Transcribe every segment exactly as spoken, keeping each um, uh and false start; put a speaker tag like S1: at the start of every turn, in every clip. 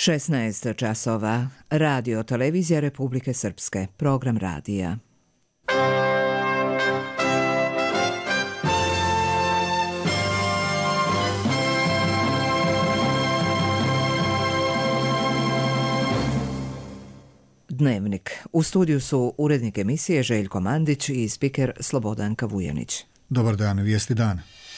S1: šesnaest časova. Radio Televizija Republike Srpske. Program radija. Dnevnik. U studiju su urednik emisije Željko Mandić i spiker Slobodanka Vujanić.
S2: Dobar dan, vijesti dana.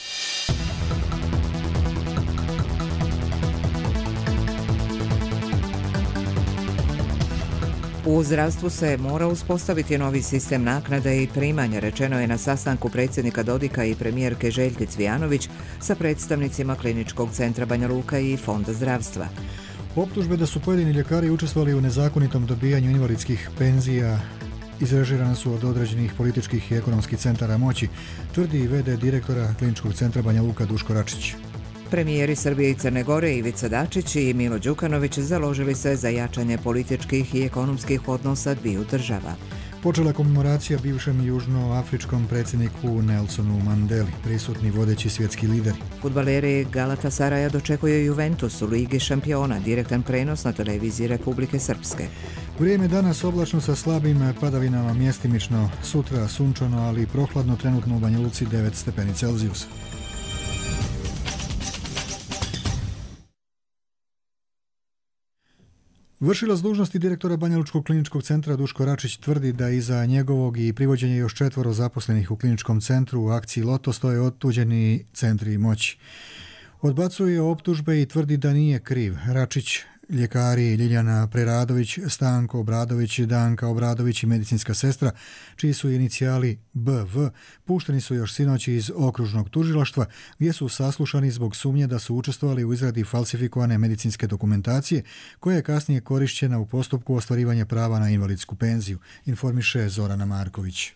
S1: U zdravstvu se mora uspostaviti novi sistem naknada i primanja, rečeno je na sastanku predsjednika Dodika i premijerke Željke Cvijanović sa predstavnicima Kliničkog centra Banja Luka i Fonda zdravstva.
S2: Optužbe da su pojedini ljekari učestvovali u nezakonitom dobijanju invalidskih penzija izrežirane su od određenih političkih i ekonomskih centara moći, tvrdi i ve de direktora Kliničkog centra Banja Luka Duško Račić.
S1: Premijeri Srbije i Crne Gore Ivica Dačić i Milo Đukanović založili se za jačanje političkih i ekonomskih odnosa dviju država.
S2: Počela komemoracija bivšem južnoafričkom predsjedniku Nelsonu Mandeli, prisutni vodeći svjetski lideri.
S1: Fudbaleri Galatasaraja dočekuje Juventus u Ligi šampiona, direktan prenos na televiziji Republike Srpske.
S2: Vrijeme danas oblačno sa slabim padavinama, mjestimično, sutra sunčano, ali i prohladno, trenutno u Banja Luci devet stepeni Celzijusa. Vršilac dužnosti direktora Banjalučkog kliničkog centra Duško Račić tvrdi da iza njegovog i privođenja još četvoro zaposlenih u kliničkom centru u akciji Loto stoje otuđeni centri moći. Odbacuje optužbe i tvrdi da nije kriv. Račić, ljekari Ljiljana Preradović, Stanko Obradović, Danka Obradović i medicinska sestra, čiji su inicijali be ve, pušteni su još sinoć iz okružnog tužilaštva, gdje su saslušani zbog sumnje da su učestvovali u izradi falsifikovane medicinske dokumentacije, koja je kasnije korišćena u postupku ostvarivanja prava na invalidsku penziju, informiše Zorana Marković.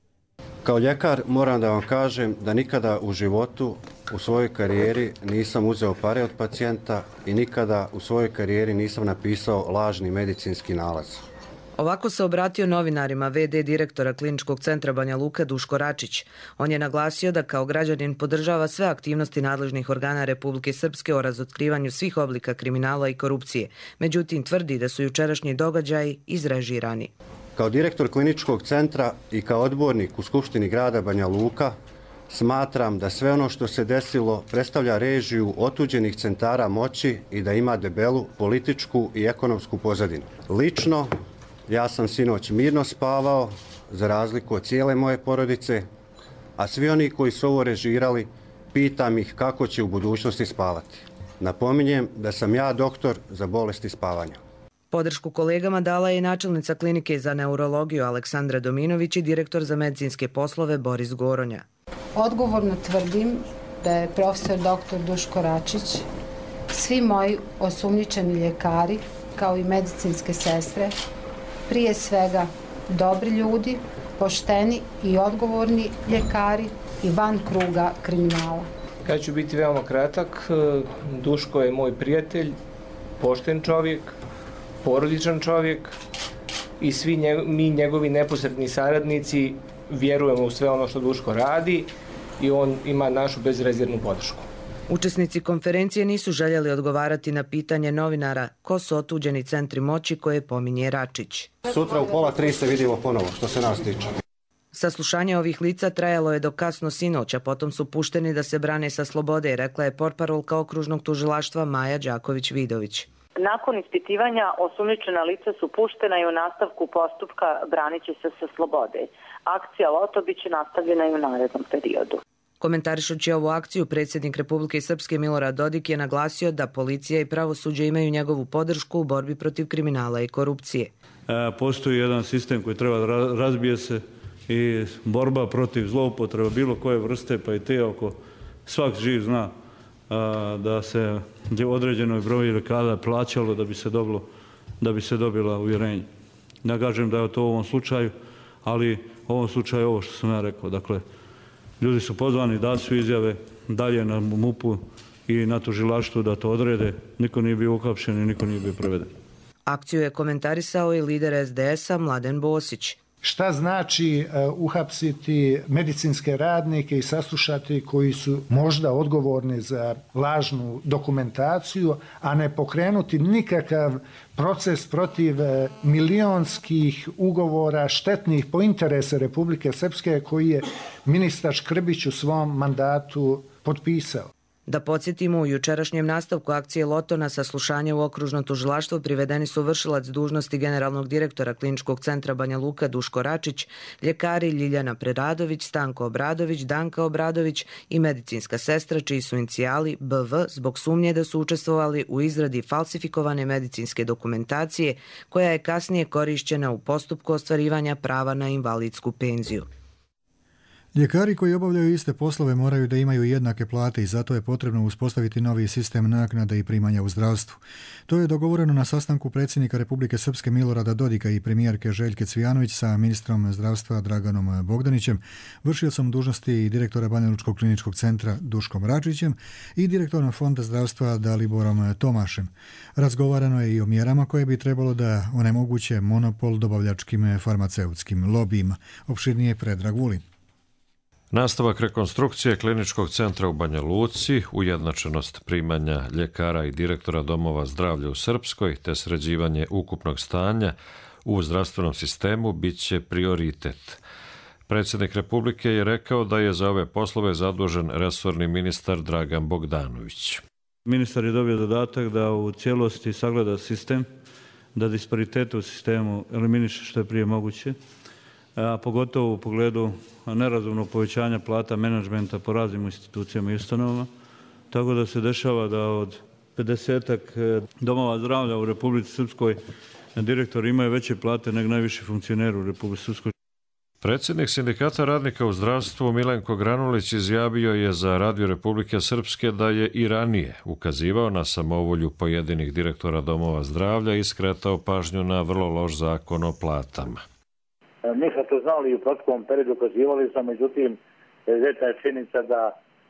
S3: Kao ljekar moram da vam kažem da nikada u životu, u svojoj karijeri nisam uzeo pare od pacijenta i nikada u svojoj karijeri nisam napisao lažni medicinski nalaz.
S4: Ovako se obratio novinarima ve de direktora Kliničkog centra Banja Luka Duško Račić. On je naglasio da kao građanin podržava sve aktivnosti nadležnih organa Republike Srpske o razotkrivanju svih oblika kriminala i korupcije. Međutim, tvrdi da su jučerašnji događaji izrežirani.
S3: Kao direktor kliničkog centra i kao odbornik u Skupštini grada Banja Luka smatram da sve ono što se desilo predstavlja režiju otuđenih centara moći i da ima debelu političku i ekonomsku pozadinu. Lično, ja sam sinoć mirno spavao, za razliku od cijele moje porodice, a svi oni koji su ovo režirali, pitam ih kako će u budućnosti spavati. Napominjem da sam ja doktor za bolesti spavanja.
S4: Podršku kolegama dala je načelnica klinike za neurologiju Aleksandra Dominović i direktor za medicinske poslove Boris Goronja.
S5: Odgovorno tvrdim da je profesor doktor Duško Račić, svi moji osumnjičeni ljekari, kao i medicinske sestre, prije svega dobri ljudi, pošteni i odgovorni ljekari i van kruga kriminala.
S6: Ja ću biti veoma kratak. Duško je moj prijatelj, pošten čovjek, porodičan čovjek i svi njeg, mi njegovi neposredni saradnici vjerujemo u sve ono što Duško radi i on ima našu bezrezervnu podršku.
S4: Učesnici konferencije nisu željeli odgovarati na pitanje novinara ko su otuđeni centri moći koje pominje Račić.
S3: Sutra u pola tri se vidimo ponovo, što se nas tiče.
S4: Saslušanje ovih lica trajalo je do kasno sinoć, a potom su pušteni da se brane sa slobode, rekla je portparolka okružnog tužilaštva Maja Đaković-Vidović.
S7: Nakon ispitivanja osumnjičena lica su puštena i u nastavku postupka branit će se sa slobode. Akcija Loto bit će nastavljena i u narednom periodu.
S4: Komentarišući ovu akciju, predsjednik Republike Srpske Milorad Dodik je naglasio da policija i pravosuđe imaju njegovu podršku u borbi protiv kriminala i korupcije.
S8: E, postoji jedan sistem koji treba da razbije se i borba protiv zloupotreba bilo koje vrste, pa i te oko svak živ zna da se određenoj broju lekara plaćalo da bi se dobilo, da bi se dobila uvjerenje. Ne kažem da je to u ovom slučaju, ali u ovom slučaju ovo što sam ja rekao. Dakle, ljudi su pozvani, da su izjave dalje na mupu i na tužilaštvu da to odrede. Niko nije bio uhapšen i niko nije bio preveden.
S4: Akciju je komentarisao i lider es de esa Mladen Bosić.
S9: Šta znači uh, uhapsiti medicinske radnike i saslušati koji su možda odgovorni za lažnu dokumentaciju, a ne pokrenuti nikakav proces protiv uh, milionskih ugovora štetnih po interese Republike Srpske koji je ministar Škrbić u svom mandatu potpisao.
S4: Da podsjetimo, u jučerašnjem nastavku akcije Loto na saslušanje u okružno tužilaštvo privedeni su vršilac dužnosti generalnog direktora Kliničkog centra Banja Luka Duško Račić, ljekari Ljiljana Preradović, Stanko Obradović, Danka Obradović i medicinska sestra čiji su inicijali B V zbog sumnje da su učestvovali u izradi falsifikovane medicinske dokumentacije koja je kasnije korišćena u postupku ostvarivanja prava na invalidsku penziju.
S2: Ljekari koji obavljaju iste poslove moraju da imaju jednake plate i zato je potrebno uspostaviti novi sistem naknada i primanja u zdravstvu. To je dogovoreno na sastanku predsjednika Republike Srpske Milorada Dodika i premijerke Željke Cvijanović sa ministrom zdravstva Draganom Bogdanićem, vršiocom dužnosti i direktora Banjalučkog kliničkog centra Duškom Račićem i direktorom Fonda zdravstva Daliborom Tomašem. Razgovarano je i o mjerama koje bi trebalo da onemoguće monopol dobavljačkim farmaceutskim lobijima. Opširnije Predrag Vulin.
S10: Nastavak rekonstrukcije kliničkog centra u Banja Luci, ujednačenost primanja ljekara i direktora domova zdravlja u Srpskoj te sređivanje ukupnog stanja u zdravstvenom sistemu bit će prioritet. Predsjednik Republike je rekao da je za ove poslove zadužen resorni ministar Dragan Bogdanović.
S8: Ministar je dobio zadatak da u cijelosti sagleda sistem, da disparitete u sistemu eliminiše što je prije moguće, a pogotovo u pogledu nerazumnog povećanja plata menadžmenta po raznim institucijama i ustanovama. Tako da se dešava da od pedesetak domova zdravlja u Republici Srpskoj direktori imaju veće plate nego najviši funkcioneri u Republici Srpskoj.
S10: Predsjednik Sindikata radnika u zdravstvu Milenko Granulić izjavio je za Radio Republike Srpske da je i ranije ukazivao na samovolju pojedinih direktora domova zdravlja i skretao pažnju na vrlo loš zakon o platama.
S11: Mi smo to znali i u proteklom periodu ukazivali smo, međutim, zeta je činjenica da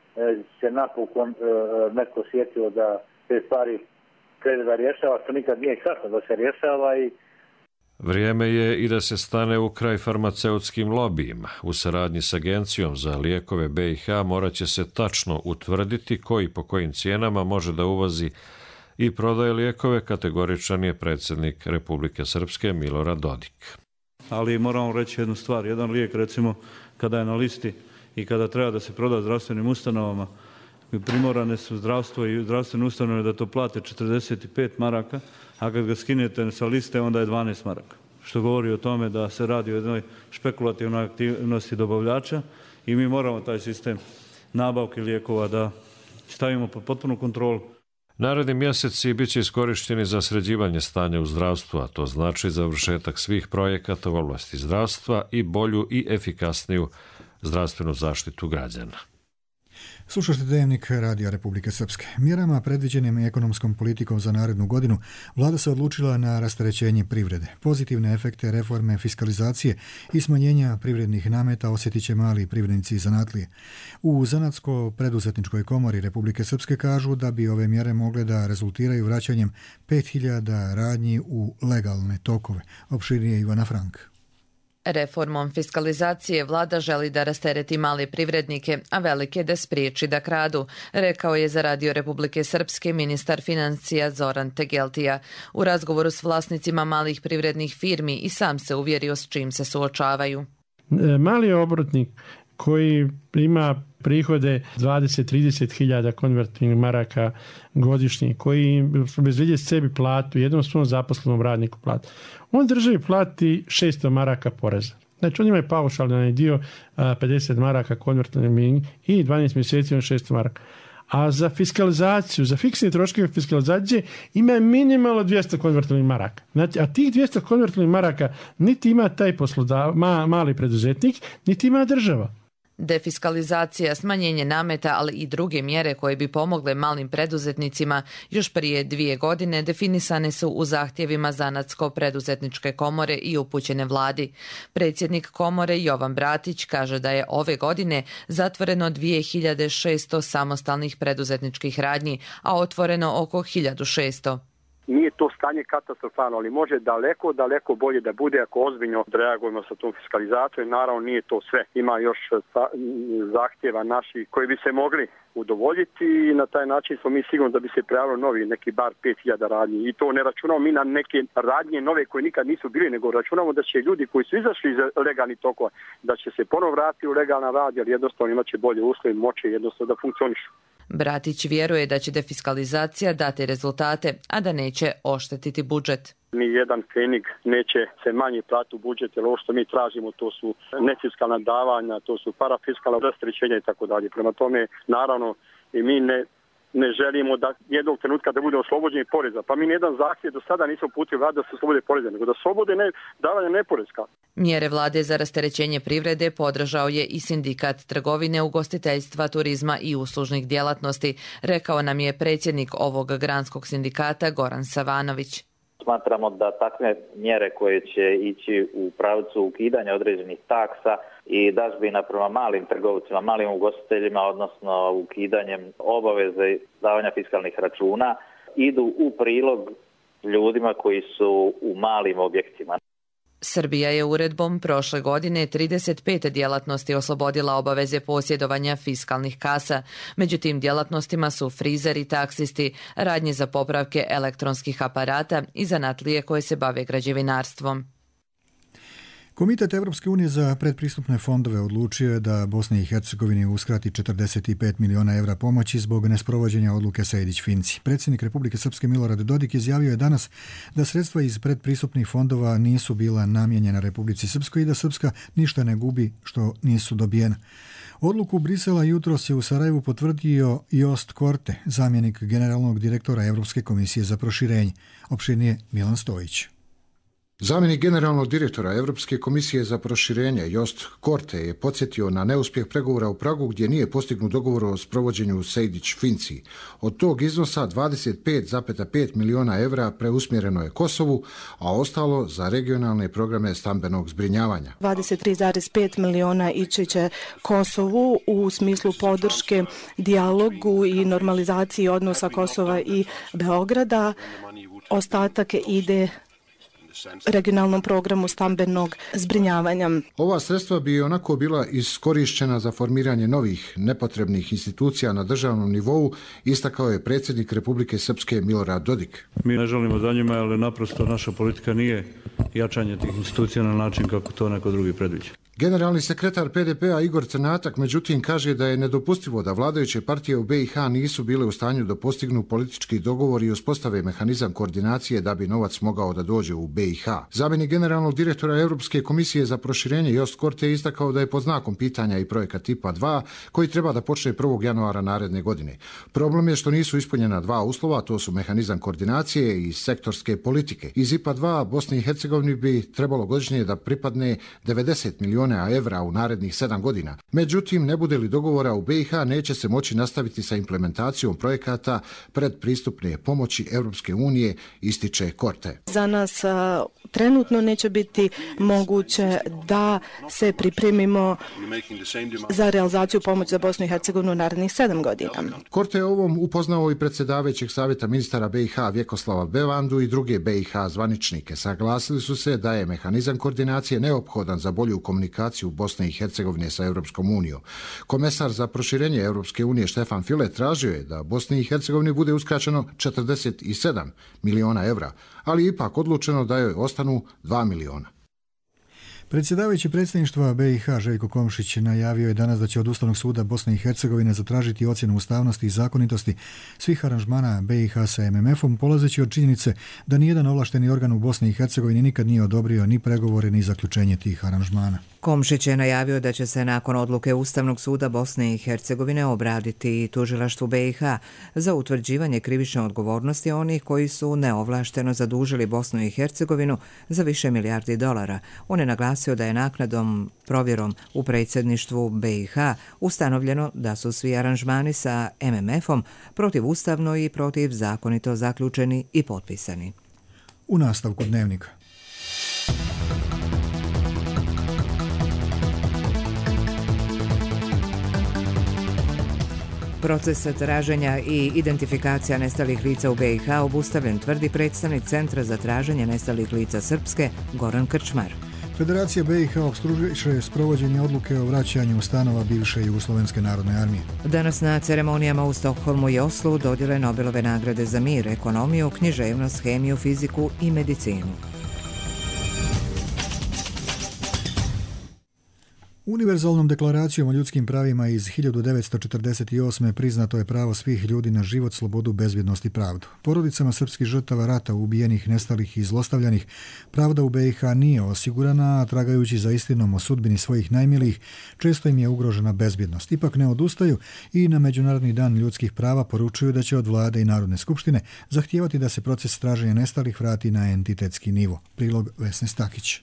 S11: se napokon neko sjetio da te stvari krene da rješava, što nikad nije kasno da se rješava. I
S10: Vrijeme je i da se stane u kraj farmaceutskim lobijima. U saradnji s Agencijom za lijekove B i H morat će se tačno utvrditi koji po kojim cijenama može da uvozi i prodaje lijekove, kategoričan je predsjednik Republike Srpske Milorad Dodik.
S8: Ali moramo reći jednu stvar. Jedan lijek, recimo, kada je na listi i kada treba da se proda zdravstvenim ustanovama, primorane su zdravstvo i zdravstvene ustanove da to plate četrdeset pet maraka, a kad ga skinete sa liste, onda je dvanaest maraka. Što govori o tome da se radi o jednoj špekulativnoj aktivnosti dobavljača i mi moramo taj sistem nabavke lijekova da stavimo pod potpunu kontrolu.
S10: Naredni mjeseci bit će iskorišteni za sređivanje stanja u zdravstvu, a to znači završetak svih projekata u oblasti zdravstva i bolju i efikasniju zdravstvenu zaštitu građana.
S2: Slušajte Dnevnik Radija Republike Srpske. Mjerama predviđenim ekonomskom politikom za narednu godinu vlada se odlučila na rasterećenje privrede. Pozitivne efekte reforme fiskalizacije i smanjenja privrednih nameta osjetit će mali privrednici i zanatlije. U Zanatsko-preduzetničkoj komori Republike Srpske kažu da bi ove mjere mogle da rezultiraju vraćanjem pet hiljada radnji u legalne tokove. Opširnije Ivana Frank.
S12: Reformom fiskalizacije vlada želi da rastereti male privrednike, a velike da spriječi da kradu, rekao je za Radio Republike Srpske ministar financija Zoran Tegeltija. U razgovoru s vlasnicima malih privrednih firmi i sam se uvjerio s čim se suočavaju.
S13: Mali obrtnik koji ima prihode dvadeset do trideset hiljada konvertibilnih maraka godišnje, koji obezbeđuje sebi platu, jednom svom zaposlenom radniku platu, on državi plati šesto maraka poreza. Znači on ima i paušalni dio pedeset maraka konvertibilnih i dvanaest mjeseci on šesto maraka. A za fiskalizaciju, za fiksne troškove fiskalizacije ima minimalno dvjesto konvertibilnih maraka. Znači, a tih dvjesto konvertibilnih maraka niti ima taj poslodavac, ma, mali preduzetnik, niti ima država.
S12: Defiskalizacija, smanjenje nameta, ali i druge mjere koje bi pomogle malim preduzetnicima još prije dvije godine definisane su u zahtjevima Zanatsko-preduzetničke komore i upućene vladi. Predsjednik komore Jovan Bratić kaže da je ove godine zatvoreno dvije hiljade šesto samostalnih preduzetničkih radnji, a otvoreno oko hiljadu šesto.
S14: nije to stanje katastrofalno, ali može daleko, daleko bolje da bude ako ozbiljno reagujemo sa tom fiskalizacijom. Naravno nije to sve. Ima još zahtjeva naših koji bi se mogli udovoljiti i na taj način smo mi sigurno da bi se prijavilo novi neki bar pet hiljada radnji. I to ne računamo mi na neke radnje nove koje nikad nisu bili, nego računamo da će ljudi koji su izašli iz legalnih tokova, da će se ponovo vratiti u legalna rad, jer jednostavno imat će bolje uslove, moće jednostavno da funkcionišu.
S12: Bratić vjeruje da će defiskalizacija dati rezultate, a da neće oštetiti budžet.
S14: Ni jedan fenig neće se manje platiti u budžet, jer ovo što mi tražimo to su nefiskalna davanja, to su parafiskalna rasterećenja i tako dalje. Prema tome, naravno, i mi ne, ne želimo da jednog trenutka da bude oslobođeni poreza. Pa mi nijedan zahtjev do sada nismo uputili vlade da se oslobode poreza, nego da slobode ne, davanja neporezka.
S12: Mjere vlade za rasterećenje privrede podržao je i sindikat trgovine, ugostiteljstva, turizma i uslužnih djelatnosti, rekao nam je predsjednik ovog granskog sindikata Goran Savanović.
S15: Smatramo da takve mjere koje će ići u pravcu ukidanja određenih taksa i dažbina prema malim trgovcima, malim ugostiteljima, odnosno ukidanjem obaveze davanja fiskalnih računa, idu u prilog ljudima koji su u malim objektima.
S12: Srbija je uredbom prošle godine trideset pet djelatnosti oslobodila obaveze posjedovanja fiskalnih kasa. Među tim djelatnostima su frizeri, taksisti, radnje za popravke elektronskih aparata i zanatlije koje se bave građevinarstvom.
S2: Komitet Evropske unije za predpristupne fondove odlučio je da Bosni i Hercegovini uskrati četrdeset pet miliona evra pomoći zbog nesprovođenja odluke Sejdić-Finci. Predsjednik Republike Srpske Milorad Dodik izjavio je danas da sredstva iz predpristupnih fondova nisu bila namijenjena Republici Srpskoj i da Srpska ništa ne gubi što nisu dobijena. Odluku Brisela jutros je u Sarajevu potvrdio Jost Korte, zamjenik generalnog direktora Europske komisije za proširenje. Opširnije Milan Stojić.
S16: Zamjenik generalnog direktora Europske komisije za proširenje Jost Korte je podsjetio na neuspjeh pregovora u Pragu gdje nije postignut dogovor o sprovođenju Sejdić-Finci. Od tog iznosa dvadeset pet zarez pet miliona evra preusmjereno je Kosovu, a ostalo za regionalne programe stambenog zbrinjavanja.
S17: dvadeset tri zarez pet miliona ići će Kosovu u smislu podrške dijalogu i normalizaciji odnosa Kosova i Beograda. Ostatak ide regionalnom programu stambenog zbrinjavanja.
S16: Ova sredstva bi onako bila iskorišćena za formiranje novih nepotrebnih institucija na državnom nivou, istakao je predsjednik Republike Srpske Milorad Dodik.
S8: Mi ne želimo za njima, ali naprosto naša politika nije jačanje tih institucija na način kako to neko drugi predviđa.
S16: Generalni sekretar P D P-a Igor Crnatak međutim kaže da je nedopustivo da vladajuće partije u B i H nisu bile u stanju da postignu politički dogovor i uspostave mehanizam koordinacije da bi novac mogao da dođe u B i H. Zamjenik generalnog direktora Europske komisije za proširenje Jost Korte istakao da je pod znakom pitanja i projekat I P A dva koji treba da počne prvog januara naredne godine. Problem je što nisu ispunjena dva uslova, to su mehanizam koordinacije i sektorske politike. Iz I P A dva Bosni i Hercegovini bi trebalo godišnje da pripadne devedeset miliona evra u narednih sedam godina. Međutim, ne bude li dogovora u B i H, neće se moći nastaviti sa implementacijom projekata predpristupne pomoći Europske unije, ističe Korte.
S17: Za nas a, trenutno neće biti moguće da se pripremimo za realizaciju pomoći za Bosnu i Hercegovinu u narednih sedam godina.
S16: Korte je ovom upoznao i predsjedavajućeg savjeta ministara B i H Vjekoslava Bevandu i druge B i H zvaničnike. Saglasili su se da je mehanizam koordinacije neophodan za bolju komunikaciju Bosne i Hercegovine sa Europskom unijom. Komesar za proširenje Europske unije Štefan File tražio je da Bosni i Hercegovini bude uskraćeno četrdeset sedam miliona evra, ali ipak odlučeno da joj ostanu dva miliona.
S2: Predsjedavajući predsjedništva B i H Željko Komšić najavio je danas da će od Ustavnog suda Bosne i Hercegovine zatražiti ocjenu ustavnosti i zakonitosti svih aranžmana B i H sa M M F-om, polazeći od činjenice da nijedan ovlašteni organ u Bosni i Hercegovini nikad nije odobrio ni pregovore ni zaključenje tih aranžmana.
S1: Komšić je najavio da će se nakon odluke Ustavnog suda Bosne i Hercegovine obraditi i tužilaštvu B i H za utvrđivanje krivične odgovornosti onih koji su neovlašteno zadužili Bosnu i Hercegovinu za više milijardi dolara. On je naglasio da je naknadom provjerom u predsjedništvu B i H ustanovljeno da su svi aranžmani sa M M F-om protivustavno i protivzakonito zaključeni i potpisani.
S2: U nastavku dnevnika.
S1: Proces traženja i identifikacija nestalih lica u B i H obustavljen, tvrdi predstavnik Centra za traženje nestalih lica Srpske Goran Krčmar.
S2: Federacija B i H opstruiše sprovođenje odluke o vraćanju stanova bivše Jugoslovenske narodne armije.
S1: Danas na ceremonijama u Stokholmu i Oslu dodjele Nobelove nagrade za mir, ekonomiju, književnost, hemiju, fiziku i medicinu.
S2: Univerzalnom deklaracijom o ljudskim pravima iz hiljadu devetsto četrdeset osme priznato je pravo svih ljudi na život, slobodu, bezbjednost i pravdu. Porodicama srpskih žrtava rata, ubijenih, nestalih i zlostavljanih, pravda u B i H nije osigurana, a tragajući za istinom o sudbini svojih najmilijih, često im je ugrožena bezbjednost. Ipak ne odustaju i na Međunarodni dan ljudskih prava poručuju da će od vlade i Narodne skupštine zahtijevati da se proces traženja nestalih vrati na entitetski nivo. Prilog Vesne Stakić.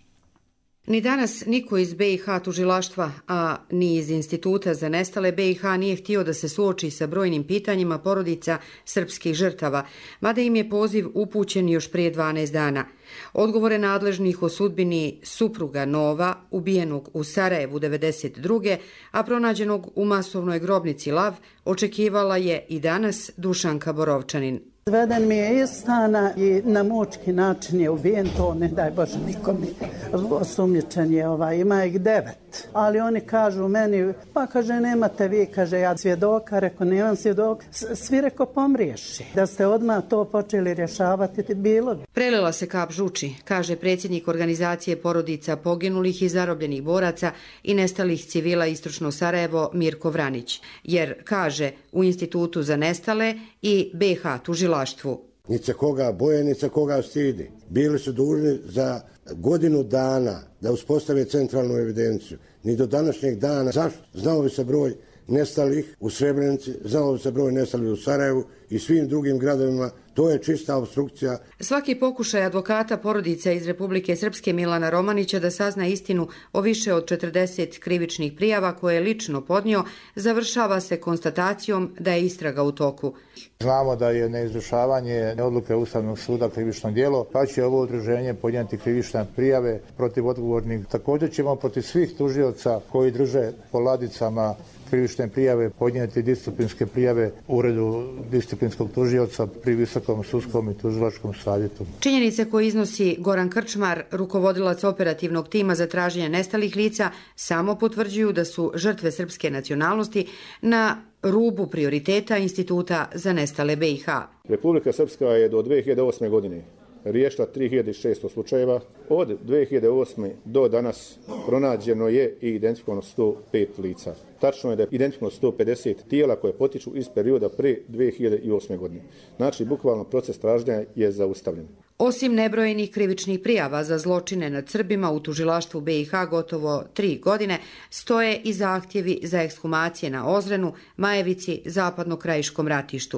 S18: Ni danas niko iz B i H tužilaštva, a ni iz Instituta za nestale B i H nije htio da se suoči sa brojnim pitanjima porodica srpskih žrtava, mada im je poziv upućen još prije dvanaest dana. Odgovore nadležnih o sudbini supruga Nova, ubijenog u Sarajevu devedeset druge, a pronađenog u masovnoj grobnici Lav, očekivala je i danas Dušanka Borovčanin.
S19: Zveden mi je iz stana i na mučki način je ubijen, to ne daj Bože nikom osumnjičen je, ovaj, ima ih devet. Ali oni kažu meni, pa kaže nemate vi, kaže ja svjedoka, reko nemam svjedoka, svi reko pomriješi. Da ste odmah to počeli rješavati, bilo bi.
S18: Prelila se kap žuči, kaže predsjednik organizacije porodica poginulih i zarobljenih boraca i nestalih civila Istočno Sarajevo Mirko Vranić, jer kaže u Institutu za nestale i B i H tužilaštvu.
S20: Ni se koga boje, ni se koga stidi. Bili su dužni za godinu dana da uspostave centralnu evidenciju. Ni do današnjeg dana. Zašto? Znao bi se broj nestalih u Srebrenici, znao bi se broj nestalih u Sarajevu i svim drugim gradovima. To je čista obstrukcija.
S18: Svaki pokušaj advokata porodica iz Republike Srpske Milana Romanića da sazna istinu o više od četrdeset krivičnih prijava koje je lično podnio, završava se konstatacijom da je istraga u toku.
S21: Znamo da je neizvršavanje odluke Ustavnog suda krivično djelo, pa će ovo udruženje podnijeti krivične prijave protiv odgovornih. Također ćemo protiv svih tužioca koji drže po ladicama krivične prijave podnijeti disciplinske prijave Uredu disciplinskog tužioca pri Visokom sudskom i tužilačkom savjetu.
S18: Činjenice koje iznosi Goran Krčmar, rukovodilac operativnog tima za traženje nestalih lica, samo potvrđuju da su žrtve srpske nacionalnosti na rubu prioriteta Instituta za nestale B i H.
S22: Republika Srpska je do dvije hiljade osme godine riješila tri hiljade šesto slučajeva. Od dvije hiljade osme do danas pronađeno je i identifikovano sto pet lica. Tačno je da je identifikovano sto pedeset tijela koje potiču iz perioda pre dvije hiljade osme godine. Znači, bukvalno proces traženja je zaustavljen.
S18: Osim nebrojenih krivičnih prijava za zločine nad Srbima u tužilaštvu B i H gotovo tri godine, stoje i zahtjevi za ekshumacije na Ozrenu, Majevici, Zapadno-Krajiškom ratištu.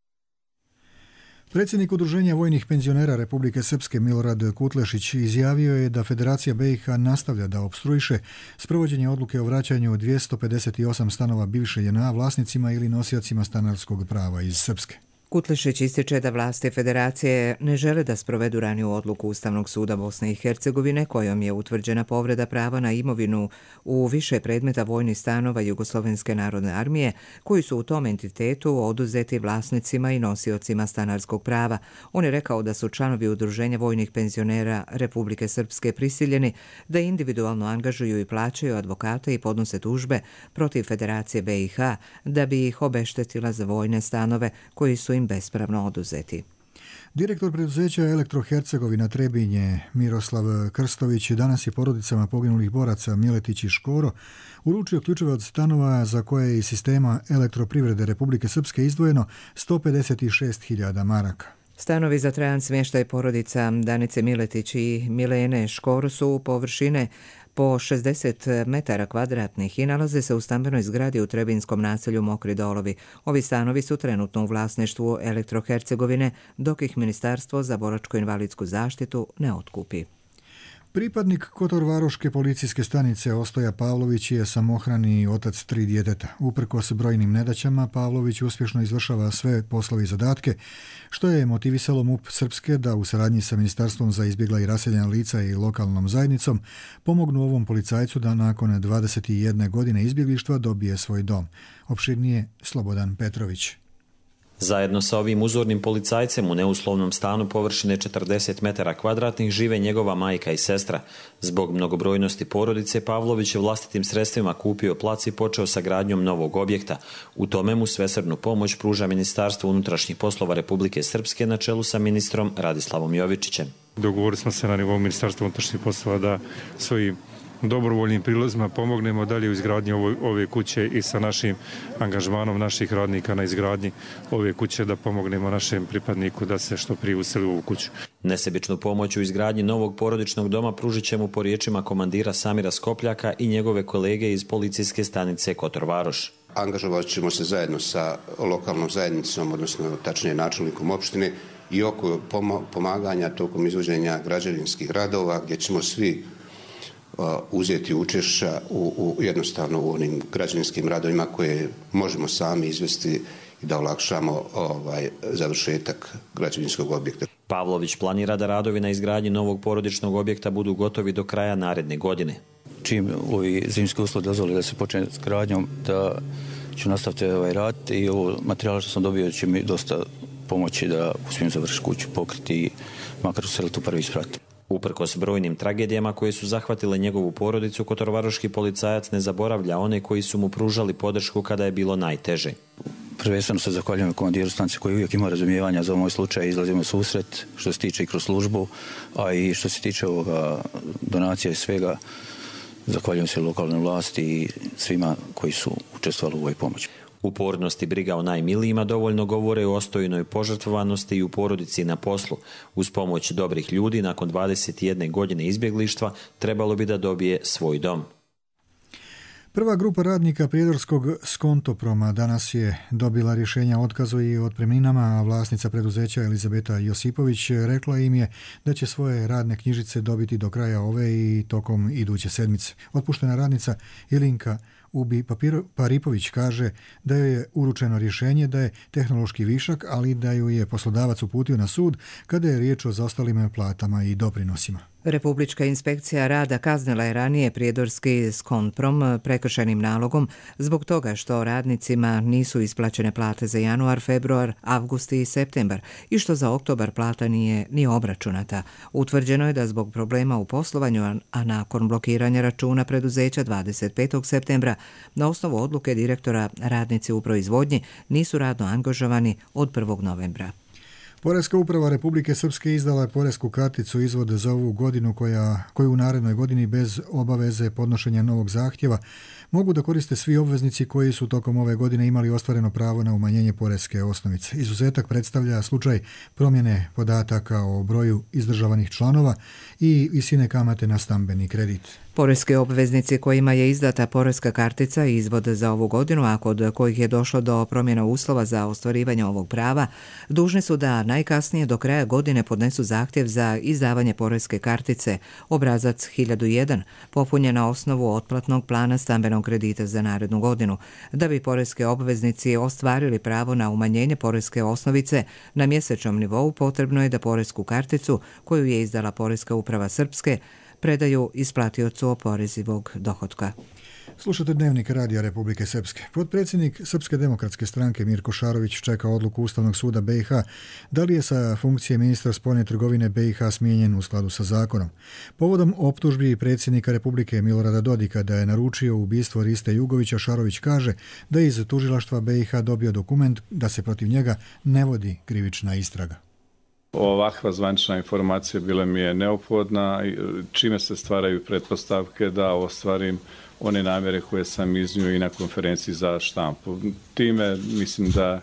S2: Predsjednik Udruženja vojnih penzionera Republike Srpske Milorad Kutlešić izjavio je da Federacija B i H nastavlja da opstruiše sprovođenje odluke o vraćanju dvjesto pedeset osam stanova bivše J N A vlasnicima ili nosiocima stanarskog prava iz Srpske.
S1: Kutlešić ističe da vlasti federacije ne žele da sprovedu raniju odluku Ustavnog suda Bosne i Hercegovine kojom je utvrđena povreda prava na imovinu u više predmeta vojnih stanova Jugoslovenske narodne armije koji su u tom entitetu oduzeti vlasnicima i nosiocima stanarskog prava. On je rekao da su članovi Udruženja vojnih penzionera Republike Srpske prisiljeni da individualno angažuju i plaćaju advokate i podnose tužbe protiv Federacije B i H da bi ih obeštetila za vojne stanove koji su im bespravno oduzeti.
S2: Direktor preduzeća Elektrohercegovina Trebinje Miroslav Krstović danas je porodicama poginulih boraca Miletić i Škoro uručio ključeve od stanova za koje je iz sistema elektroprivrede Republike Srpske izdvojeno sto pedeset šest hiljada maraka.
S1: Stanovi za trajan smještaj porodica Danice Miletić i Milene Škoro su površine po šezdeset metara kvadratnih i nalaze se u stambenoj zgradi u Trebinskom naselju Mokri Dolovi. Ovi stanovi su trenutno u vlasništvu Elektrohercegovine, dok ih Ministarstvo za boračko-invalidsku zaštitu ne otkupi.
S2: Pripadnik Kotorvaroške policijske stanice Ostoja Pavlović je samohrani otac tri djeteta. Uprkos brojnim nedaćama, Pavlović uspješno izvršava sve poslove i zadatke, što je motivisalo M U P Srpske da u saradnji sa Ministarstvom za izbjegla i raseljena lica i lokalnom zajednicom pomognu ovom policajcu da nakon dvadeset jedne godine izbjeglištva dobije svoj dom. Opširnije Slobodan Petrović.
S5: Zajedno sa ovim uzornim policajcem u neuslovnom stanu površine četrdeset metara kvadratnih žive njegova majka i sestra. Zbog mnogobrojnosti porodice, Pavlović je vlastitim sredstvima kupio plac i počeo sa gradnjom novog objekta. U tome mu svesrdnu pomoć pruža Ministarstvo unutrašnjih poslova Republike Srpske na čelu sa ministrom Radislavom Jovičićem.
S6: Dogovorili smo se na nivou Ministarstva unutrašnjih poslova da svojim dobrovoljnim prilozima pomognemo dalje u izgradnji ove, ove kuće i sa našim angažmanom naših radnika na izgradnji ove kuće da pomognemo našem pripadniku da se što prije useli u ovu kuću.
S5: Nesebičnu pomoć u izgradnji novog porodičnog doma pružit će mu po riječima komandira Samira Skopljaka i njegove kolege iz policijske stanice Kotorvaroš.
S23: Angažovat ćemo se zajedno sa lokalnom zajednicom, odnosno tačnije načelnikom opštine i oko pomaganja tokom izvođenja građevinskih radova gdje ćemo svi uzeti učešća u, u jednostavno u onim građevinskim radovima koje možemo sami izvesti i da olakšamo ovaj, završetak građevinskog objekta.
S5: Pavlović planira da radovi na izgradnji novog porodičnog objekta budu gotovi do kraja naredne godine.
S24: Čim ovi zimski uslovi dozvole da se počne s gradnjom, da ću nastaviti ovaj rad i ovo materijal što sam dobio će mi dosta pomoći da uspijem završiti kuću, pokriti i makar useliti u prvi sprat.
S5: Uprkos brojnim tragedijama koje su zahvatile njegovu porodicu, kotorvaroški policajac ne zaboravlja one koji su mu pružali podršku kada je bilo najteže.
S24: Prvenstveno se zahvaljujem komandiru stanice koji uvijek ima razumijevanja za moj slučaj i izlazimo u susret što se tiče i kroz službu, a i što se tiče ovoga donacija i svega. Zahvaljujem se lokalnoj vlasti i svima koji su učestvovali u ovoj pomoći.
S5: Upornost i briga o najmilijima dovoljno govore o ostojnoj požrtvovanosti i u porodici na poslu. Uz pomoć dobrih ljudi, nakon dvadeset jedne godine izbjeglištva, trebalo bi da dobije svoj dom.
S2: Prva grupa radnika Prijedorskog Skontoproma danas je dobila rješenja o otkazu i otpremninama, a vlasnica preduzeća Elizabeta Josipović rekla im je da će svoje radne knjižice dobiti do kraja ove i tokom iduće sedmice. Otpuštena radnica Jelinka Ubi Paripović kaže da joj je uručeno rješenje da je tehnološki višak, ali da ju je poslodavac uputio na sud kada je riječ o zaostalim platama i doprinosima.
S1: Republička inspekcija rada kaznila je ranije Prijedorski Skontprom prekršajnim nalogom zbog toga što radnicima nisu isplaćene plate za januar, februar, avgust i septembar i što za oktobar plata nije ni obračunata. Utvrđeno je da zbog problema u poslovanju, a nakon blokiranja računa preduzeća dvadeset petog septembra, na osnovu odluke direktora radnici u proizvodnji nisu radno angažovani od prvog novembra.
S2: Poreska uprava Republike Srpske izdala je poresku karticu izvod za ovu godinu koja, koju u narednoj godini bez obaveze podnošenja novog zahtjeva mogu da koriste svi obveznici koji su tokom ove godine imali ostvareno pravo na umanjenje poreske osnovice. Izuzetak predstavlja slučaj promjene podataka o broju izdržavanih članova i visine kamate na stambeni kredit.
S1: Poreski obveznici kojima je izdata poreska kartica i izvod za ovu godinu, a kod kojih je došlo do promjena uslova za ostvarivanje ovog prava, dužni su da najkasnije do kraja godine podnesu zahtjev za izdavanje poreske kartice, obrazac hiljadu jedan, popunjen na osnovu otplatnog plana stambenog kredita za narednu godinu. Da bi poreski obveznici ostvarili pravo na umanjenje poreske osnovice na mjesečnom nivou, potrebno je da poresku karticu koju je izdala Poreska uprava Srpske predaju isplatiocu oporezivog dohotka.
S2: Slušate Dnevnik Radija Republike Srpske. Potpredsjednik Srpske demokratske stranke Mirko Šarović čeka odluku Ustavnog suda B i H da li je sa funkcije ministra spoljne trgovine B i H smijenjen u skladu sa zakonom. Povodom optužbi predsjednika Republike Milorada Dodika da je naručio ubistvo Riste Jugovića, Šarović kaže da je iz tužilaštva B i H dobio dokument da se protiv njega ne vodi krivična istraga.
S25: Ovakva zvanična informacija bila mi je neophodna, čime se stvaraju pretpostavke da ostvarim one namjere koje sam iznio i na konferenciji za štampu. Time mislim da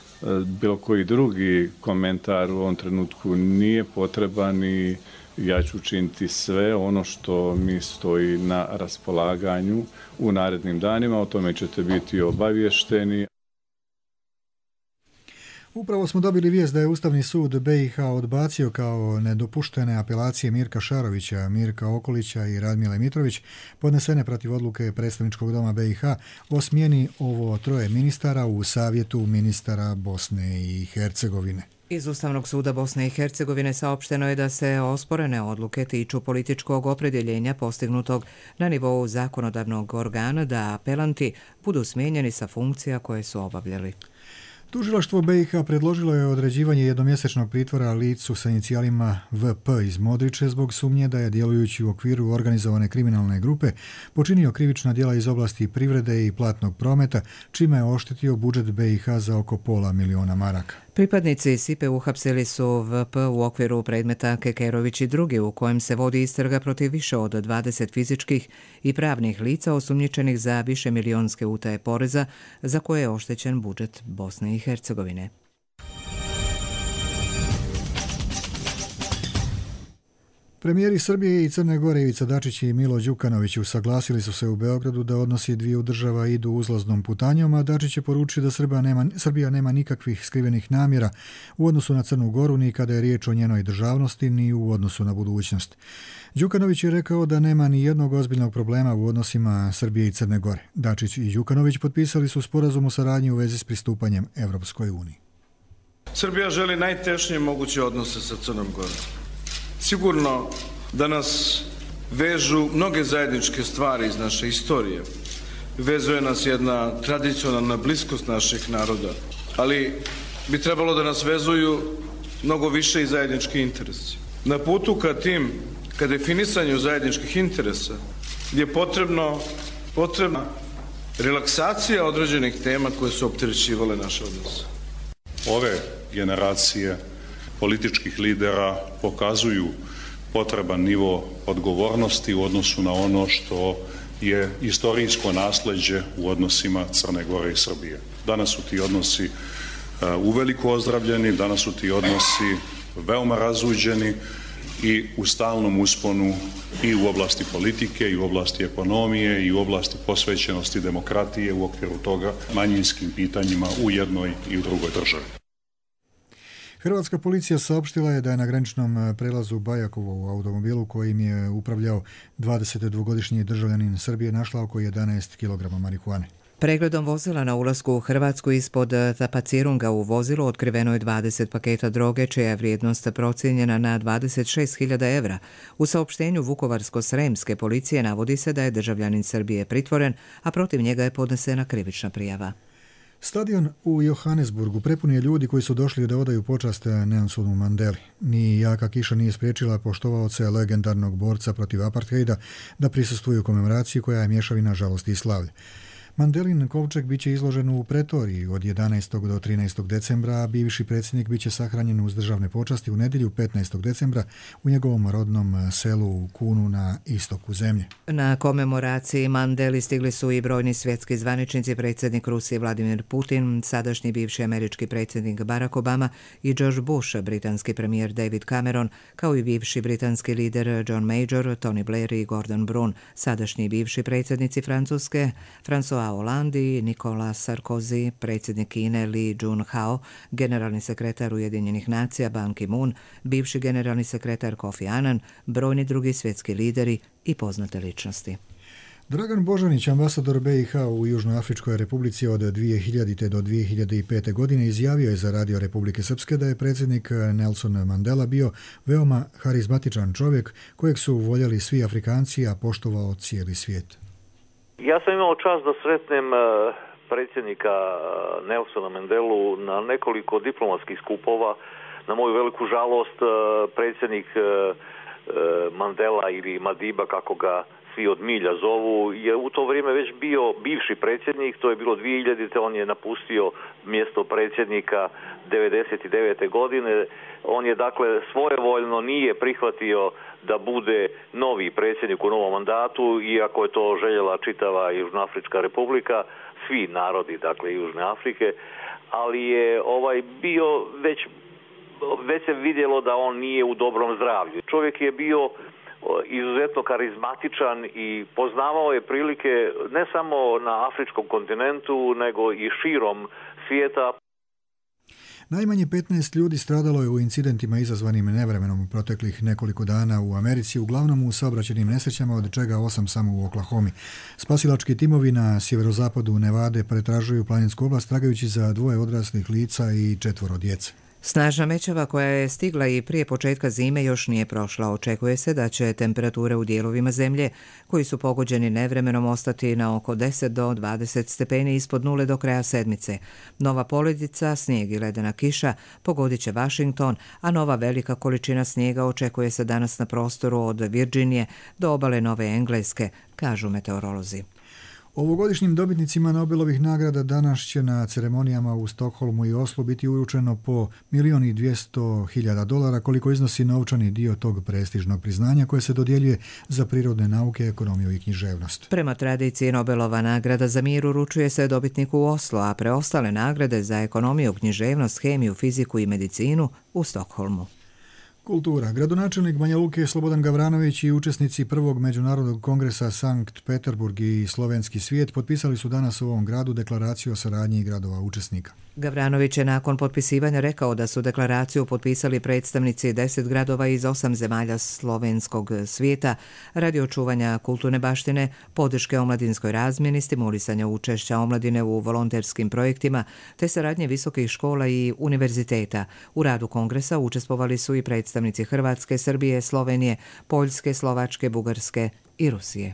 S25: bilo koji drugi komentar u ovom trenutku nije potreban i ja ću učiniti sve ono što mi stoji na raspolaganju u narednim danima. O tome ćete biti obavješteni.
S2: Upravo smo dobili vijest da je Ustavni sud B i H odbacio kao nedopuštene apelacije Mirka Šarovića, Mirka Okolića i Radmile Mitrović podnesene protiv odluke Predstavničkog doma B i H o smjeni ovo troje ministara u Savjetu ministara Bosne i Hercegovine.
S1: Iz Ustavnog suda Bosne i Hercegovine saopšteno je da se osporene odluke tiču političkog opredjeljenja postignutog na nivou zakonodavnog organa da apelanti budu smijenjeni sa funkcija koje su obavljali.
S2: Tužilaštvo B i H predložilo je određivanje jednomjesečnog pritvora licu sa inicijalima V P iz Modriče zbog sumnje da je, djelujući u okviru organizovane kriminalne grupe, počinio krivična djela iz oblasti privrede i platnog prometa, čime je oštetio budžet B i H za oko pola miliona maraka.
S1: Pripadnici S I P E uhapsili su V P u okviru predmeta Kekerović i drugi, u kojem se vodi istraga protiv više od dvadeset fizičkih i pravnih lica osumnjičenih za više milionske utaje poreza za koje je oštećen budžet Bosne i Hercegovine.
S2: Premijeri Srbije i Crne Gore Ivica Dačić i Milo Đukanović usaglasili su se u Beogradu da odnosi dviju država idu uzlaznom putanjom, a Dačić je poručio da Srbija nema, Srbija nema nikakvih skrivenih namjera u odnosu na Crnu Goru, ni kada je riječ o njenoj državnosti, ni u odnosu na budućnost. Đukanović je rekao da nema ni jednog ozbiljnog problema u odnosima Srbije i Crne Gore. Dačić i Đukanović potpisali su sporazum o saradnji u vezi s pristupanjem Evropskoj uniji.
S3: Srbija želi najtešnije moguće odnose sa Crnom Gorom. Sigurno da nas vežu mnoge zajedničke stvari iz naše istorije. Vezuje nas jedna tradicionalna bliskost naših naroda, ali bi trebalo da nas vezuju mnogo više i zajednički interesi. Na putu ka tim, ka definisanju zajedničkih interesa, je potrebno, potrebna relaksacija određenih tema koje su opterećivale naše odnose.
S4: Ove generacije političkih lidera pokazuju potreban nivo odgovornosti u odnosu na ono što je istorijsko nasljeđe u odnosima Crne Gore i Srbije. Danas su ti odnosi uveliko ozdravljeni, danas su ti odnosi veoma razuđeni i u stalnom usponu i u oblasti politike, i u oblasti ekonomije, i u oblasti posvećenosti demokratije, u okviru toga manjinskim pitanjima u jednoj i u drugoj državi.
S2: Hrvatska policija saopštila je da je na graničnom prelazu Bajakovo u automobilu kojim je upravljao dvadesetdvogodišnji državljanin Srbije našla oko jedanaest kilograma marihuane.
S1: Pregledom vozila na ulasku u Hrvatsku ispod tapacirunga u vozilu otkriveno je dvadeset paketa droge, čija je vrijednost procijenjena na dvadeset šest hiljada evra. U saopštenju Vukovarsko-sremske policije navodi se da je državljanin Srbije pritvoren, a protiv njega je podnesena krivična prijava.
S2: Stadion u Johannesburgu prepun je ljudi koji su došli da odaju počast Nelsonu Mandeli. Ni jaka kiša nije spriječila poštovaoce legendarnog borca protiv apartheida da prisustvuju komemoraciji koja je mješavina žalosti i slavlja. Mandelin kovčeg biće izložen u Pretoriji od jedanaestog do trinaestog decembra, a bivši predsjednik biće sahranjen uz državne počasti u nedjelju petnaestog decembra u njegovom rodnom selu u Kunu na istoku zemlje.
S1: Na komemoraciji Mandeli stigli su i brojni svjetski zvaničnici, predsjednik Rusije Vladimir Putin, sadašnji bivši američki predsjednik Barack Obama i George Bush, britanski premijer David Cameron, kao i bivši britanski lider John Major, Tony Blair i Gordon Brown, sadašnji bivši predsjednici Francuske, François Hollande, Nicolas Sarkozy, predsjednik Kine Li Junhao, generalni sekretar Ujedinjenih nacija Ban Ki-moon, bivši generalni sekretar Kofi Annan, brojni drugi svjetski lideri i poznate ličnosti.
S2: Dragan Božanić, ambasador B i H u Južnoafričkoj republici od dvije hiljadite do dvije hiljade pete. godine, izjavio je za Radio Republike Srpske da je predsjednik Nelson Mandela bio veoma harizmatičan čovjek kojeg su voljeli svi Afrikanci, a poštovao cijeli svijet.
S7: Ja sam imao čast da sretnem predsjednika Nelsona Mandelu na nekoliko diplomatskih skupova. Na moju veliku žalost, predsjednik Mandela ili Madiba, kako ga svi od milja zovu, je u to vrijeme već bio bivši predsjednik. To je bilo dvije hiljadite. On je napustio mjesto predsjednika devedeset devete. godine. On je dakle svojevoljno nije prihvatio da bude novi predsjednik u novom mandatu, iako je to željela čitava Južnoafrička republika, svi narodi dakle Južne Afrike, ali je ovaj bio već već se vidjelo da on nije u dobrom zdravlju. Čovjek je bio izuzetno karizmatičan i poznavao je prilike ne samo na afričkom kontinentu, nego i širom svijeta.
S2: Najmanje petnaest ljudi stradalo je u incidentima izazvanim nevremenom proteklih nekoliko dana u Americi, uglavnom u saobraćajnim nesrećama, od čega osam samo u Oklahomi. Spasilački timovi na sjeverozapadu Nevade pretražuju planinsku oblast tragajući za dvoje odraslih lica i četvoro djece.
S1: Snažna mećava koja je stigla i prije početka zime još nije prošla. Očekuje se da će temperature u dijelovima zemlje koji su pogođeni nevremenom ostati na oko deset do dvadeset stepeni ispod nule do kraja sedmice. Nova poledica, snijeg i ledena kiša pogodit će Washington, a nova velika količina snijega očekuje se danas na prostoru od Virginije do obale Nove Engleske, kažu meteorolozi.
S2: Ovogodišnjim dobitnicima Nobelovih nagrada danas će na ceremonijama u Stokholmu i Oslu biti uručeno po milijon i dvjesto hiljada dolara, koliko iznosi novčani dio tog prestižnog priznanja koje se dodjeljuje za prirodne nauke, ekonomiju i književnost.
S1: Prema tradiciji Nobelova nagrada za mir uručuje se dobitniku u Oslo, a preostale nagrade za ekonomiju, književnost, hemiju, fiziku i medicinu u Stokholmu.
S2: Kultura. Gradonačelnik Banja Luke Slobodan Gavranović i učesnici prvog međunarodnog kongresa Sankt Peterburg i Slovenski svijet potpisali su danas u ovom gradu deklaraciju o saradnji gradova učesnika.
S1: Gavranović je nakon potpisivanja rekao da su deklaraciju potpisali predstavnici deset gradova iz osam zemalja slovenskog svijeta radi očuvanja kulturne baštine, podrške omladinskoj razmjeni, stimulisanja učešća omladine u volonterskim projektima te saradnje visokih škola i univerziteta. U radu kongresa učestvovali su i predstavnici Hrvatske, Srbije, Slovenije, Poljske, Slovačke, Bugarske i Rusije.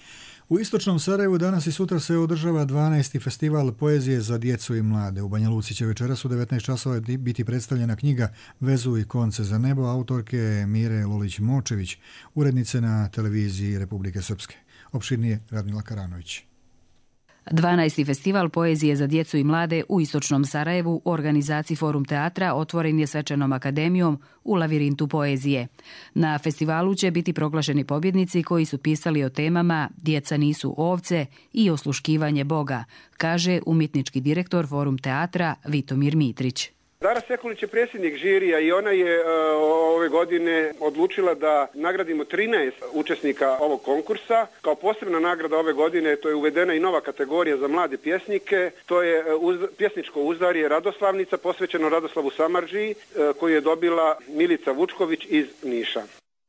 S2: U istočnom Sarajevu danas i sutra se održava dvanaesti festival poezije za djecu i mlade. U Banja Luci će večeras u devetnaest časova biti predstavljena knjiga Vezu i konce za nebo autorke Mire Lolić-Močević, urednice na televiziji Republike Srpske. Opširnije Radmila Karanović.
S9: dvanaesti festival poezije za djecu i mlade u istočnom Sarajevu u organizaciji Forum teatra otvoren je svečanom akademijom u lavirintu poezije. Na festivalu će biti proglašeni pobjednici koji su pisali o temama Djeca nisu ovce i Osluškivanje Boga, kaže umjetnički direktor Forum teatra Vitomir Mitrić.
S10: Dara Sekulić je predsjednik žirija i ona je uh, ove godine odlučila da nagradimo trinaest učesnika ovog konkursa. Kao posebna nagrada ove godine to je uvedena i nova kategorija za mlade pjesnike. To je uh, uz, pjesničko uzdarje Radoslavnica posvećeno Radoslavu Samardžiji uh, koju je dobila Milica Vučković iz Niša.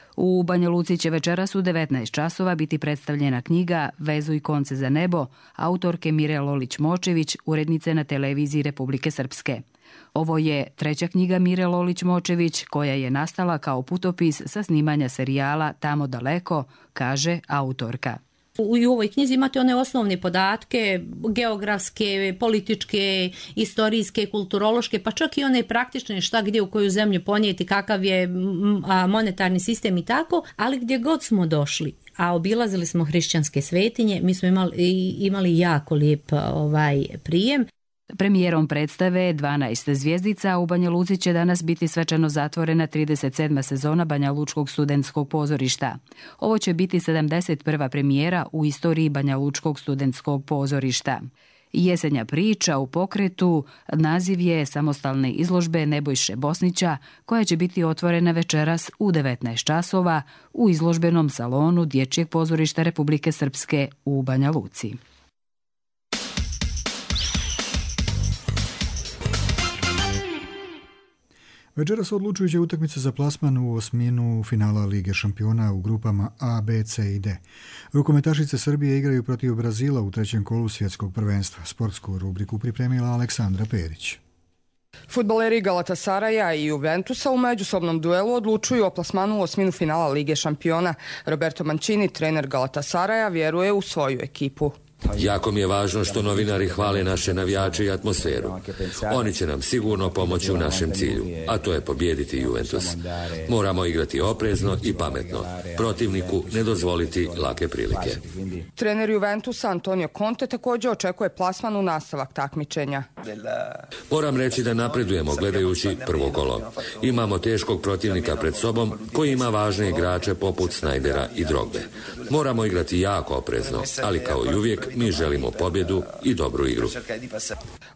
S9: U Banja Luci će večeras u devetnaest časova biti predstavljena knjiga Vezu i konce za nebo autorke Mire Lolić-Močević, urednice na televiziji Republike Srpske. Ovo je treća knjiga Mire Lolić-Močević koja je nastala kao putopis sa snimanja serijala Tamo daleko, kaže autorka.
S11: U ovoj knjizi imate one osnovne podatke, geografske, političke, istorijske, kulturološke, pa čak i one praktične šta gdje u koju zemlju ponijeti, kakav je monetarni sistem i tako, ali gdje god smo došli, a obilazili smo hrišćanske svetinje, mi smo imali, imali jako lijep ovaj prijem.
S9: Premijerom predstave dvanaest zvjezdica u Banja Luci će danas biti svečano zatvorena trideset sedma sezona Banja Lučkog studentskog pozorišta. Ovo će biti sedamdeset prva premijera u istoriji Banja Lučkog studentskog pozorišta. Jesenja priča u pokretu naziv je samostalne izložbe Nebojše Bosnića koja će biti otvorena večeras u devetnaest časova u izložbenom salonu Dječjeg pozorišta Republike Srpske u Banja Luci.
S2: Večeras odlučujuće utakmice za plasman u osminu finala Lige šampiona u grupama A, B, C i D. Rukometašice Srbije igraju protiv Brazila u trećem kolu svjetskog prvenstva. Sportsku rubriku pripremila Aleksandra Perić.
S13: Fudbaleri Galatasaraja i Juventusa u međusobnom duelu odlučuju o plasmanu u osminu finala Lige šampiona. Roberto Mancini, trener Galatasaraja, vjeruje u svoju ekipu.
S14: Jako mi je važno što novinari hvale naše navijače i atmosferu. Oni će nam sigurno pomoći u našem cilju, a to je pobijediti Juventus. Moramo igrati oprezno i pametno. Protivniku ne dozvoliti lake prilike.
S13: Trener Juventusa Antonio Conte također očekuje plasman u nastavak takmičenja.
S14: Moram reći da napredujemo gledajući prvo kolo. Imamo teškog protivnika pred sobom koji ima važne igrače poput Snajdera i Drogbe. Moramo igrati jako oprezno, ali kao i uvijek mi želimo pobjedu i dobru igru.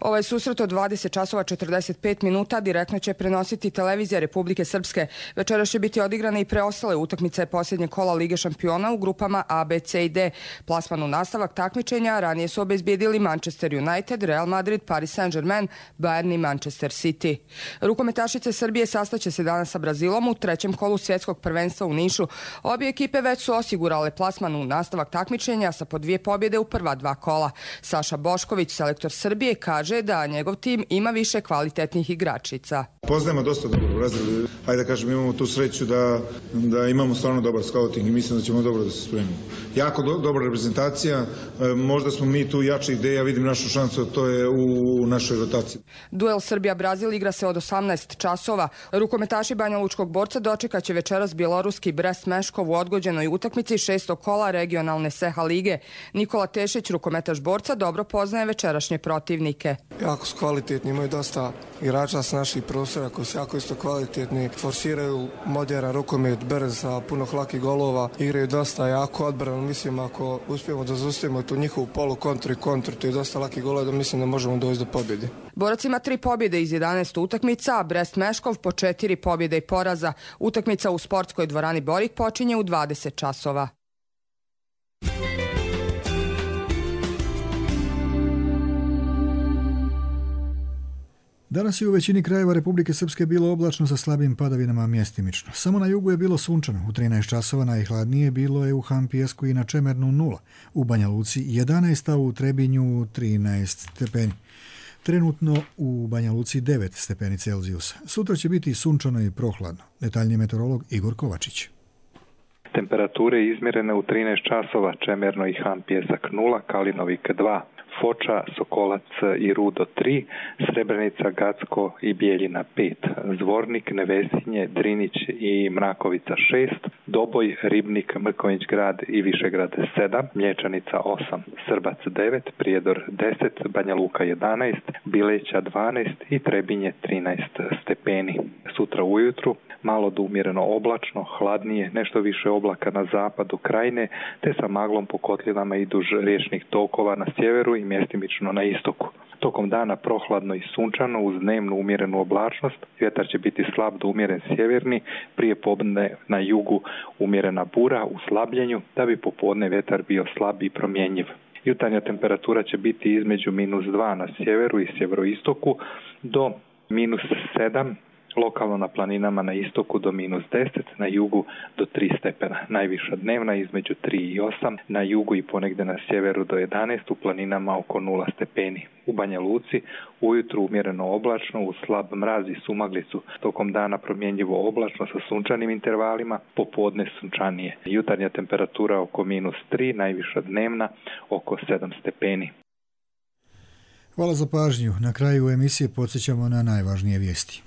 S13: Ovaj susret od dvadeset časova četrdeset pet minuta direktno će prenositi televizija Republike Srpske. Večeras će biti odigrane i preostale utakmice posljednjeg kola Lige šampiona u grupama A, B, C i D. Plasman u nastavak takmičenja ranije su obezbijedili Manchester United, Real Madrid, Paris Saint-Germain, Bayern i Manchester City. Rukometašice Srbije sastaće se danas sa Brazilom u trećem kolu svjetskog prvenstva u Nišu. Obje ekipe već su osigurale plasman u nastavak takmičenja sa po dvije pobjede u prva dva kola. Saša Bošković, selektor Srbije, kaže da njegov tim ima više kvalitetnih igračica.
S8: Poznajemo dosta dobro Brazil. Ajde da kažem, imamo tu sreću da, da imamo stvarno dobar scouting i mislim da ćemo dobro da se spremimo. Jako do, dobra reprezentacija, e, možda smo mi tu jači gde ja vidim našu šansu, to je u našoj rotaciji.
S13: Duel Srbija-Brazil igra se od osamnaest časova. Rukometaši Banja Lučkog borca dočekat će večeras bjeloruski Brest Meškov u odgođenoj utakmici šestog kola regionalne S E H A lige. Nikola Tešić, rukometaš borca, dobro poznaje večerašnje protivnike.
S12: Jako su kvalitetni, imaju dosta igrača s naših prostora koji su jako isto kvalitetni, forsiraju moderan rukomet, brz, puno hlakih golova, igraju dosta jako odbranu. Mislim, ako uspijemo da zaustavimo tu njihovu polu kontru i kontru, to je dosta lakih golova, da mislim da možemo doći do pobjede.
S13: Borac ima tri pobjede iz jedanaest utakmica, a Brest Meškov po četiri pobjede i poraza. Utakmica u sportskoj dvorani Borik počinje u dvadeset časova.
S2: Danas je u većini krajeva Republike Srpske bilo oblačno sa slabim padavinama mjestimično. Samo na jugu je bilo sunčano. U trinaest časova najhladnije bilo je u Hampijesku i na Čemernu nula, u Banja Luci jedanaest, a u Trebinju trinaest stepeni. Trenutno u Banja Luci devet stepeni Celzijusa. Sutra će biti sunčano i prohladno. Detaljni meteorolog Igor Kovačić.
S15: Temperature izmjerene u trinaest časova, Čemerno i Hampijesak nula, Kalinovik dva, Foča, Sokolac i Rudo tri, Srebrenica, Gacko i Bijeljina pet, Zvornik, Nevesinje, Drinić i Mrakovica šest, Doboj, Ribnik, Mrkonjić grad i Višegrad sedam, Mlječanica osam, Srbac devet, Prijedor deset, Banja Luka jedanaest, Bileća dvanaest i Trebinje trinaest stepeni. Sutra ujutru malo do umjereno oblačno, hladnije, nešto više oblaka na zapadu krajine, te sa maglom po kotlinama i duž riječnih tokova na sjeveru i mjestimično na istoku. Tokom dana prohladno i sunčano uz dnevnu umjerenu oblačnost, vjetar će biti slab do umjeren sjeverni, prije podne na jugu umjerena bura u slabljenju, da bi popodne vjetar bio slab i promjenjiv. Jutarnja temperatura će biti između minus dva na sjeveru i sjeveroistoku do minus sedam, lokalno na planinama na istoku do minus deset, na jugu do tri stepena. Najviša dnevna između tri i osam, na jugu i ponegdje na sjeveru do jedanaest, u planinama oko nula stepeni. U Banja Luci ujutru umjereno oblačno uz slab mraz i sumaglicu, tokom dana promjenjivo oblačno sa sunčanim intervalima, popodne sunčanije. Jutarnja temperatura oko minus tri, najviša dnevna oko sedam stepeni.
S2: Hvala za pažnju. Na kraju emisije podsjećamo na najvažnije vijesti.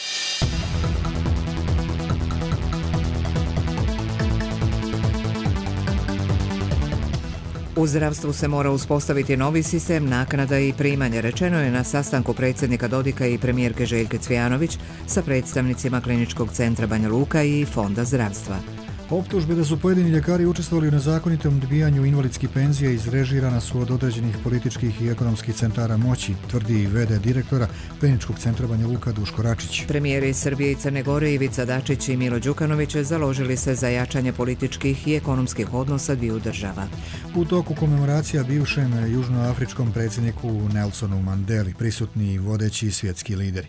S1: U zdravstvu se mora uspostaviti novi sistem naknada i primanja, rečeno je na sastanku predsjednika Dodika i premijerke Željke Cvijanović sa predstavnicima Kliničkog centra Banja Luka i Fonda zdravstva.
S2: Optužbe da su pojedini ljekari učestvovali u nezakonitom odbijanju invalidskih penzija izrežirana su od određenih političkih i ekonomskih centara moći, tvrdi ve de direktora Kliničkog centra Banja Luka Duško Račić.
S1: Premijeri Srbije i Crne Gore Ivica Dačić i Milo Đukanović založili se za jačanje političkih i ekonomskih odnosa dviju država.
S2: U toku komemoracija bivšem južnoafričkom predsjedniku Nelsonu Mandeli, prisutni i vodeći svjetski lideri.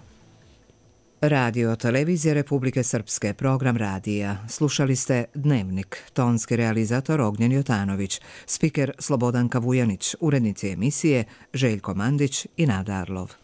S1: Radio Televizija Republike Srpske, program radija. Slušali ste Dnevnik, tonski realizator Ognjen Jotanović, spiker Slobodanka Vujanić, urednici emisije Željko Mandić i Nada Arlov.